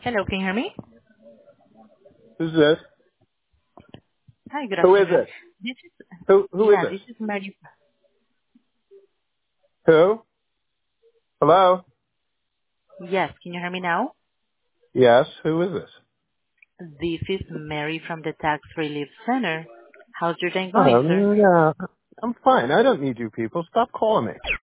Hello, can you hear me? Who's this? Hi, good Who is afternoon. it? This is, Who is yeah, this? this is Mary. Who? Hello? Yes, can you hear me now? Yes, who is this? This is Mary from the Tax Relief Center. How's your day going, sir? Yeah, I'm fine. I don't need you people. Stop calling me.